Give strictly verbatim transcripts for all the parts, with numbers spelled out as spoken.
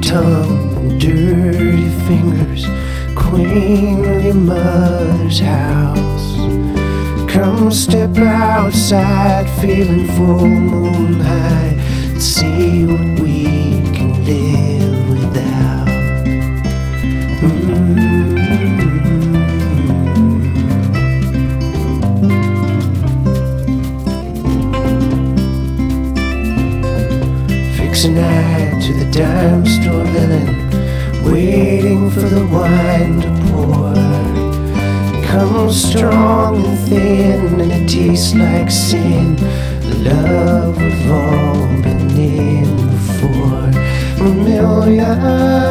tongue and dirty fingers, queen of your mother's house. Come step outside, feeling full moon high, and see what we can live without. Mm-hmm. Fix a night to the dime store villain, waiting for the wine to pour. Come strong and thin, and it tastes like sin. Love we've all been in before. A million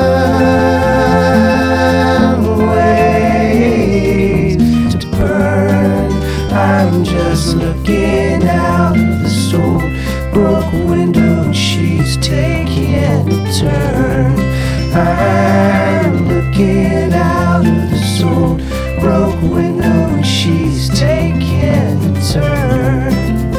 ways to burn. I'm just looking out of the soul broke window, and she's taking a turn. I'm looking out of the soul broke window, and she's taking a turn.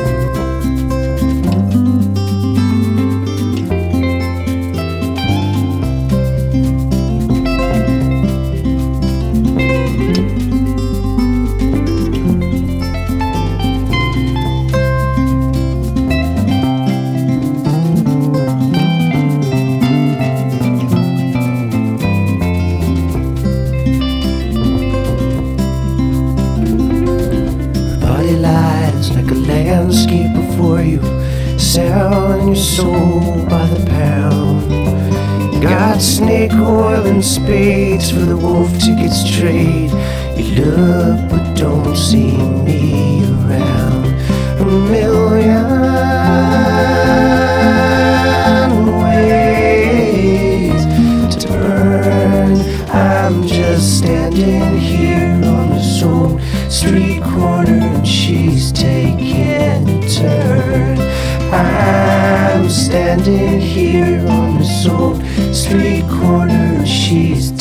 Lies like a landscape before you, selling your soul by the pound. Got snake oil and spades for the wolf tickets trade. You look but don't see me around. A million ways to burn. I'm just standing here on this old street corner, and she's taking a turn. I'm standing here on this old street corner, and she's